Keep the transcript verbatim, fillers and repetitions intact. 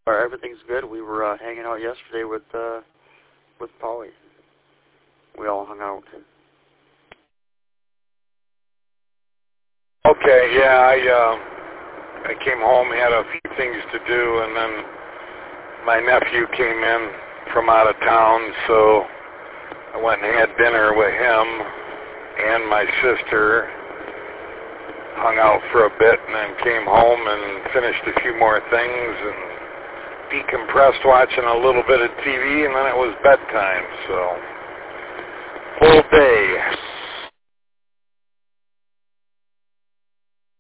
Or everything's good. We were uh, hanging out yesterday with uh, with Paulie. We all hung out. Okay, yeah, I uh, I came home, had a few things to do, and then my nephew came in from out of town, so I went and had dinner with him and my sister, hung out for a bit, and then came home and finished a few more things and decompressed watching a little bit of T V, and then it was bedtime, so full day.